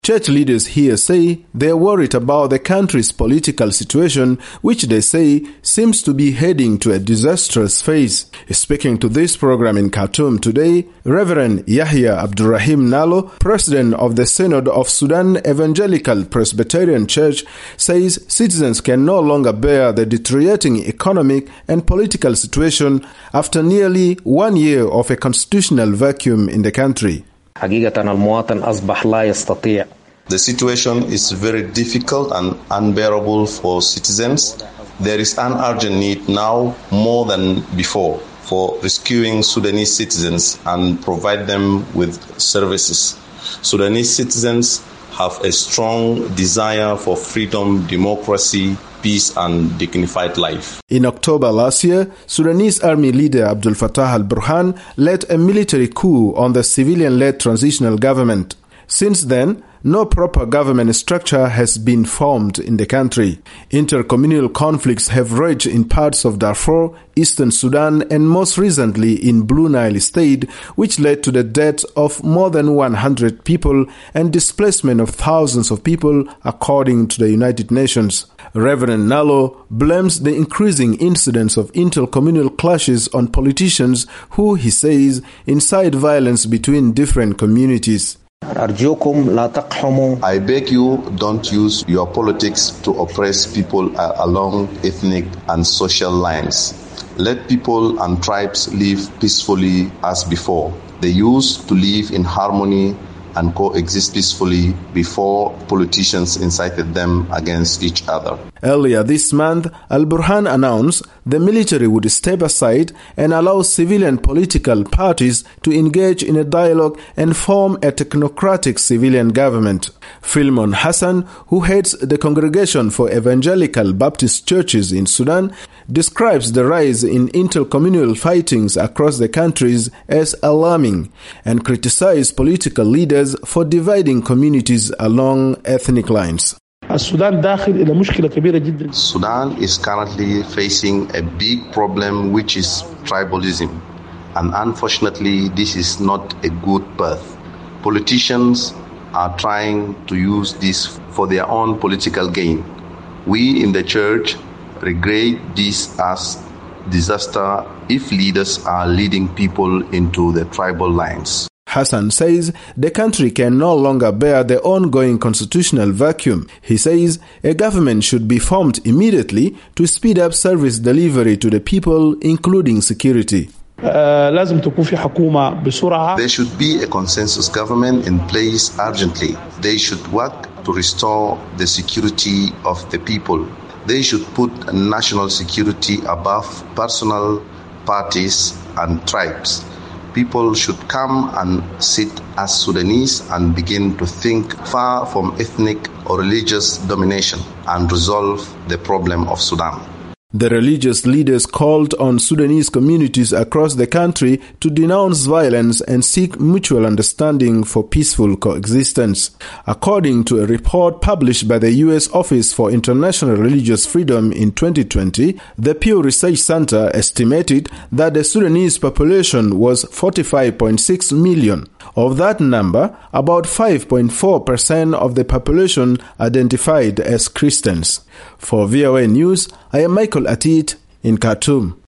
Church leaders here say they're worried about the country's political situation, which they say seems to be heading to a disastrous phase. Speaking to this program in Khartoum today, Reverend Yahya Abdurrahim Nalo, president of the Synod of Sudan Evangelical Presbyterian Church, says citizens can no longer bear the deteriorating economic and political situation after nearly 1 year of a constitutional vacuum in the country. The situation is very difficult and unbearable for citizens. There is an urgent need now more than before for rescuing Sudanese citizens and provide them with services. Sudanese citizens have a strong desire for freedom, democracy, peace and dignified life. In October last year, Sudanese army leader Abdel Fattah al-Burhan led a military coup on the civilian-led transitional government. Since then, no proper government structure has been formed in the country. Intercommunal conflicts have raged in parts of Darfur, eastern Sudan, and most recently in Blue Nile State, which led to the death of more than 100 people and displacement of thousands of people, according to the United Nations. Reverend Nalo blames the increasing incidence of intercommunal clashes on politicians who, he says, incite violence between different communities. I beg you, don't use your politics to oppress people along ethnic and social lines. Let people and tribes live peacefully as before. They used to live in harmony and coexist peacefully before politicians incited them against each other. Earlier this month, Al-Burhan announced the military would step aside and allow civilian political parties to engage in a dialogue and form a technocratic civilian government. Philemon Hassan, who heads the Congregation for Evangelical Baptist Churches in Sudan, describes the rise in intercommunal fightings across the countries as alarming and criticizes political leaders for dividing communities along ethnic lines. Sudan is currently facing a big problem, which is tribalism. And unfortunately, this is not a good path. Politicians are trying to use this for their own political gain. We in the church regret this as disaster if leaders are leading people into the tribal lines. Hassan says the country can no longer bear the ongoing constitutional vacuum. He says a government should be formed immediately to speed up service delivery to the people, including security. There should be a consensus government in place urgently. They should work to restore the security of the people. They should put national security above personal parties and tribes. People should come and sit as Sudanese and begin to think far from ethnic or religious domination and resolve the problem of Sudan. The religious leaders called on Sudanese communities across the country to denounce violence and seek mutual understanding for peaceful coexistence. According to a report published by the U.S. Office for International Religious Freedom in 2020, the Pew Research Center estimated that the Sudanese population was 45.6 million. Of that number, about 5.4% of the population identified as Christians. For VOA News, I am Michael Atit in Khartoum.